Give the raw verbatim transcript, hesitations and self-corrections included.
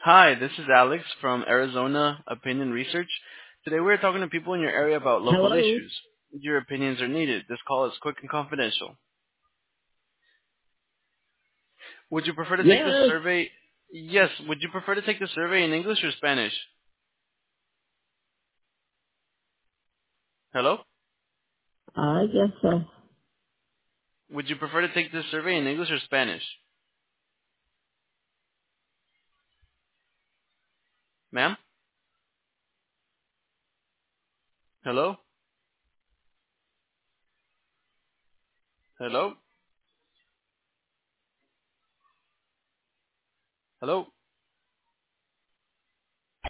Hi, this is Alex from Arizona Opinion Research. Today we're talking to people in your area about local Hello? issues. Your opinions are needed. This call is quick and confidential. Would you prefer to take the Yes, survey? Yes. Would you prefer to take the survey in English or Spanish? Hello? I guess so. Would you prefer to take the survey in English or Spanish? Ma'am? Hello? Hello? Hello?